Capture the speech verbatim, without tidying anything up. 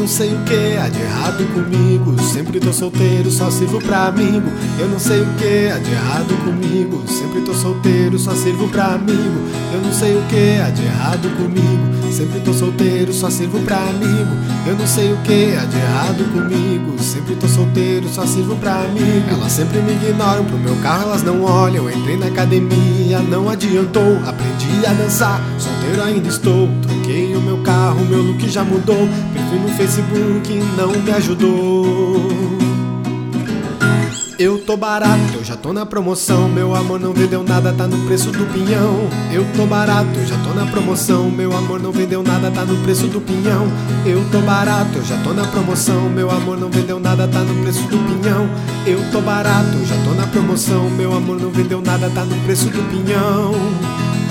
não sei o que há de errado comigo, sempre tô solteiro, só sirvo pra amigo. Eu não sei o que há de errado comigo, sempre tô solteiro, só sirvo pra amigo. Eu não sei o que há de errado comigo, sempre tô solteiro, só sirvo pra amigo. Eu não sei o que há de errado comigo, sempre tô solteiro, só sirvo pra amigo. Elas sempre me ignoram, pro meu carro elas não olham. Entrei na academia, não adiantou, aprendi a dançar, solteiro ainda estou. Troquei o meu carro, meu look já mudou, perfil no Facebook não me ajudou. Eu tô barato, eu já tô na promoção, meu amor não vendeu nada, tá no preço do pinhão. Eu tô barato, eu já tô na promoção, meu amor não vendeu nada, tá no preço do pinhão. Eu tô barato, eu já tô na promoção, meu amor não vendeu nada, tá no preço do pinhão. Eu tô barato, eu já tô na promoção, meu amor não vendeu nada, tá no preço do pinhão.